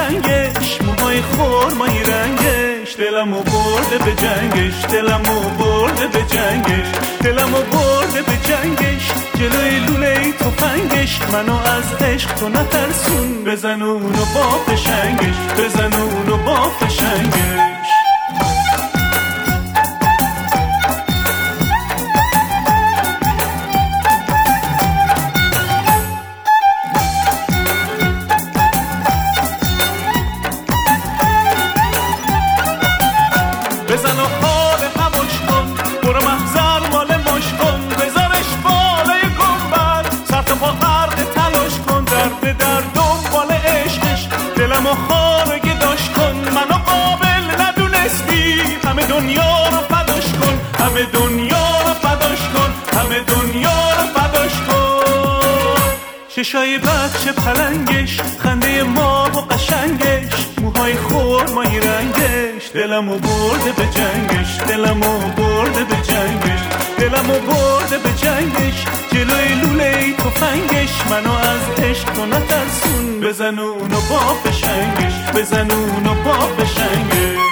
قشنگش، موهای خرمایی رنگش، دلمو برده به جنگش، دلمو برده به جنگش، دلمو برده به جنگش، جلوی لوله تفنگش، منو از عشق تو نترسون، بزن اونو با فشنگش، بزن اونو با فشنگش. بزن و حال هواش کن، برو محضر مال ماش کن، بذارش بالای گنبد، سر تا پا غرق تلاش کن، درد در دنبال عشقش، دلمو خارگی داشت کن، منو قابل ندونستی، همه دنیا رو فداش کن، همه دنیا رو فداش کن، همه دنیا رو فداش کن. چشای بچه پلنگش، خنده ما و قشنگش، موهای خرمایی رنگش، دلمو برده به جنگش، دلمو برده به جنگش، دلمو برده به جنگش، جلوی لوله تفنگش، منو از عشق تو نترسون، بزن اونو با فشنگش، بزن اونو با فشنگش.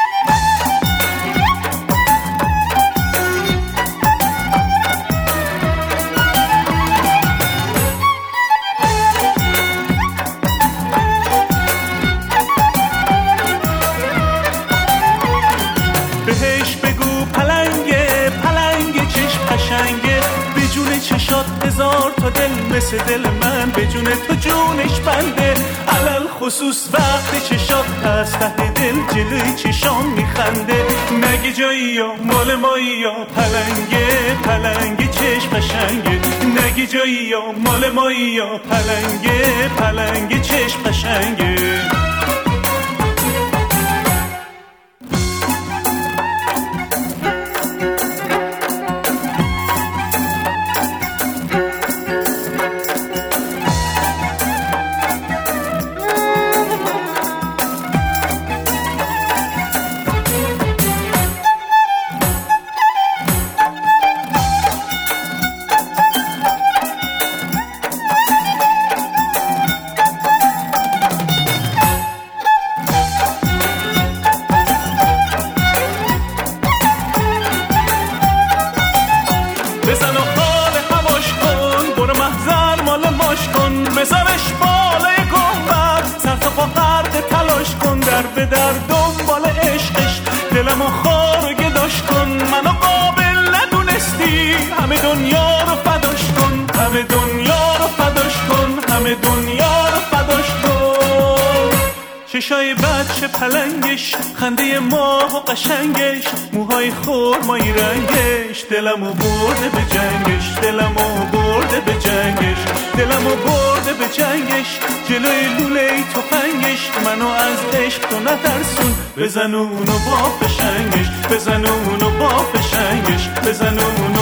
بهش بگو پلنگه، پلنگه چشم قشنگه، به جون چشات هزار تا دل مثل دل من، به جون تو جونش بنده، علل خصوص وقت چشات هست ته دل جلوی چشام میخنده، نگی جایی یا مال مایی یا پلنگه، پلنگه چشم قشنگه، نگی جایی یا مال مایی یا پلنگه، پلنگه چشم قشنگه. بزن و حال هواش کن، برو محضر مال ماش کن، بذارش بالای گنبد، سر تا پا غرق تلاش کن، در دنبال عشقش، دلمو خارگی داشت کن، منو قابل ندونستی، همه دنیا رو فداش کن، همه دنیا رو فداش کن، همه دنیا رو فداش کن. چشای بچه پلنگش، خنده ماه و قشنگش، موهای خرمایی رنگش، دلمو برده به جنگش، دلمو برده به جنگش، دلمو برده به جنگش، جلوی لوله تفنگش، منو از عشق تو نترسون، بزن اونو با فشنگش، بزن اونو با فشنگش، بزن اونو